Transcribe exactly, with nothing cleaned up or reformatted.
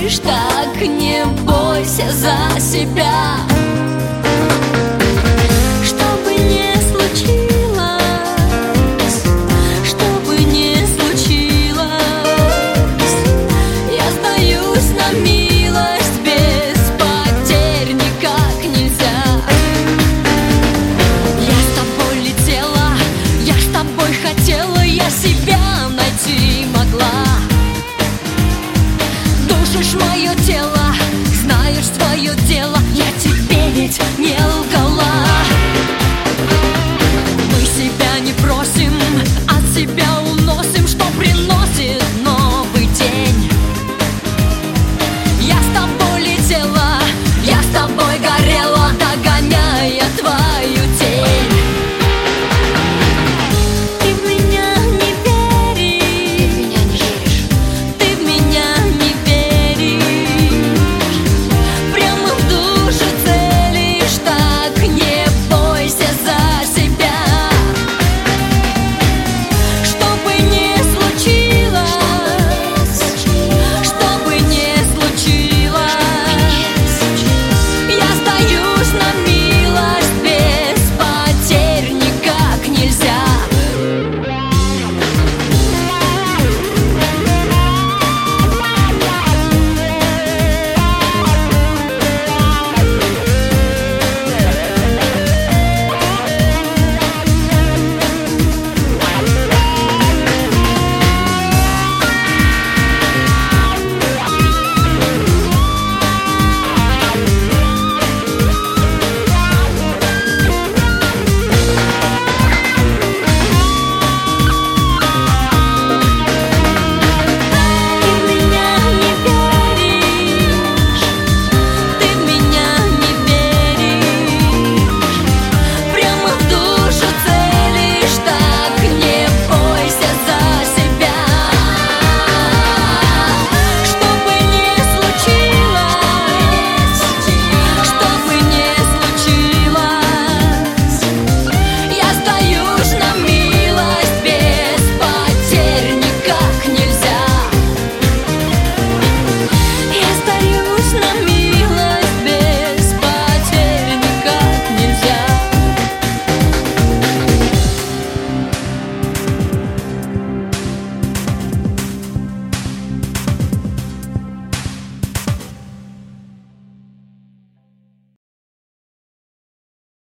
говоришь так, не бойся за себя. Что бы ни случилось, что бы ни случилось, я сдаюсь на милость, без потерь никак нельзя. Я с тобой летела, я с тобой хотела, я себя найти могла. Душишь мое тело, знаешь свое дело, я тебе ведь не лгала.